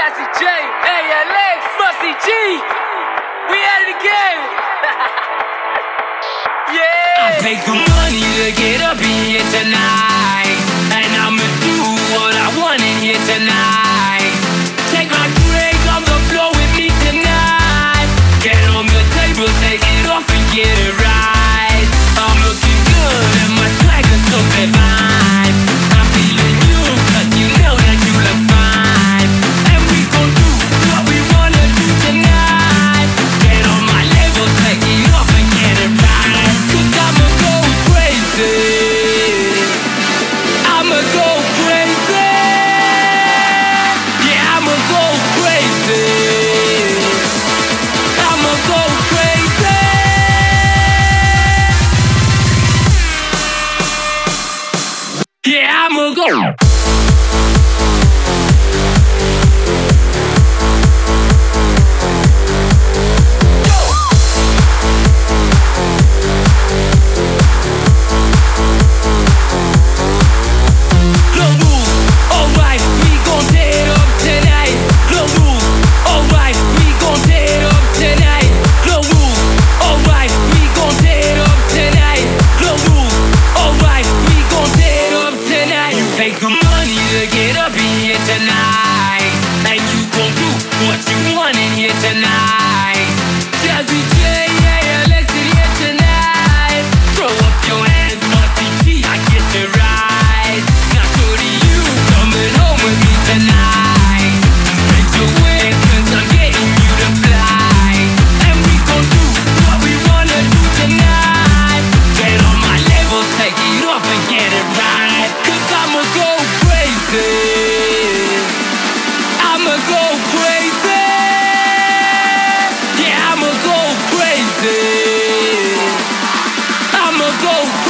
Jazzy J, hey Alex, Musty G, we at it again. Yeah. I paid good money to get up in here tonight, and I'ma do what I want in here tonight. Take my drink on the floor with me tonight. Get on the table, take it off and get it right. I'm looking good and my swagger's so divine. I'm feeling you, cause you know that you look fine. And we gon' do what we wanna do tonight. Get on my level, take it off and get it right. Cause I'ma go crazy. I'ma go crazy. Yeah, I'ma go crazy. I'ma go crazy. Yeah, I'ma go. No rules, alright, we gon' tear it up tonight. No rules, alright, we gon' tear it up tonight. No rules, alright, we gon' tear it up tonight. No rules, alright, we gon' tear it up tonight. You pay good money to get up in here tonight, and you gon' do what you want in here tonight. Jazzy J, yeah, Alex in here tonight. Throw up your hands, Musty G, I get it right. Now shorty, you coming home with me tonight. Straight your way, cause I'm getting you to fly. And we gon' do what we wanna do tonight. Get on my level, take it off and get it right. Cause I'ma go crazy. I'ma go crazy. Yeah, I'ma go crazy. I'ma go crazy.